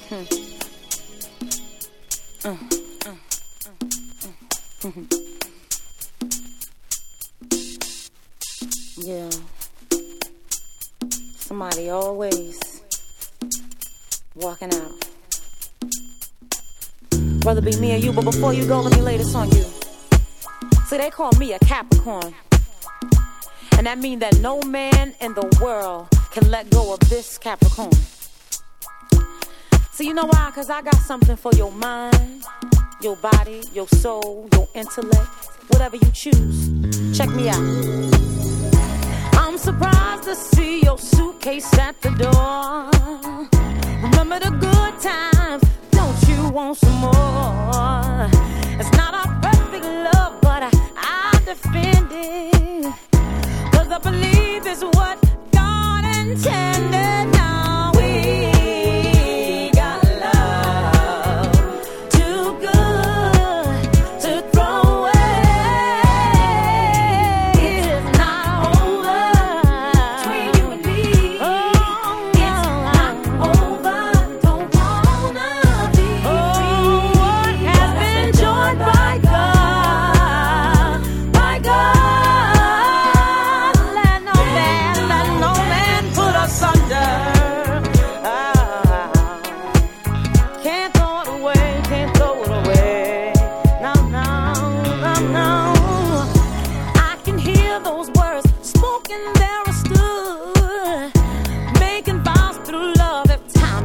Yeah. Somebody always walking out. Brother, be me and you, but before you go, let me lay this on you. See, they call me a Capricorn. And that means that no man in the world can let go of this Capricorn. So you know why? Because I got something for your mind, your body, your soul, your intellect, whatever you choose. Check me out. I'm surprised to see your suitcase at the door. Remember the good times, don't you want some more? It's not a perfect love, but I defend it. 'Cause I believe it's what God intended. Now we got love too good to throw away. It's not over between you and me. Oh, it's not over. Don't wanna be free. What has been joined by God, by God.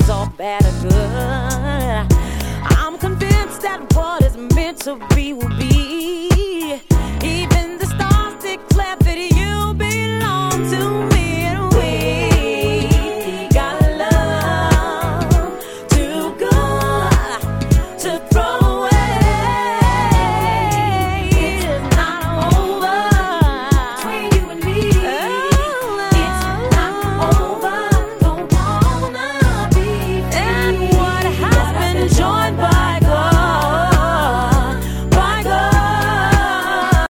Bad or good, I'm convinced that what is meant to be will be.